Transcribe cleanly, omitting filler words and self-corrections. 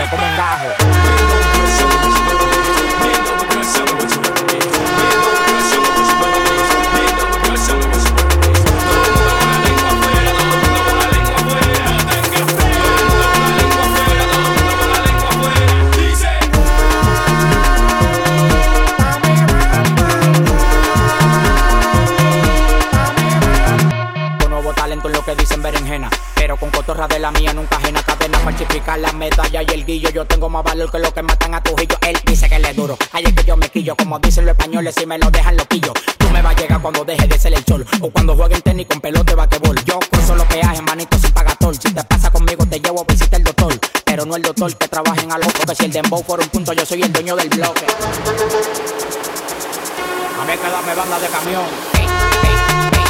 sale como un gajo. Talento en lo que dicen berenjena, pero con cotorra de la mía nunca ajena. Cadena falsificar la medalla y el guillo. Yo tengo más valor que lo que matan a Trujillo. Él dice que le es duro, ahí es que yo me quillo. Como dicen los españoles, si me lo dejan lo pillo. Tú me vas a llegar cuando deje de ser el sol, o cuando jueguen tenis con pelota de basquetbol. Yo cruzo los peajes, manito sin pagatol. Si te pasa conmigo te llevo a visitar el doctor, pero no el doctor que trabaja en algo. Porque si el dembow fuera un punto, yo soy el dueño del bloque. A mí hay que darme banda de camión. Hey, hey, hey.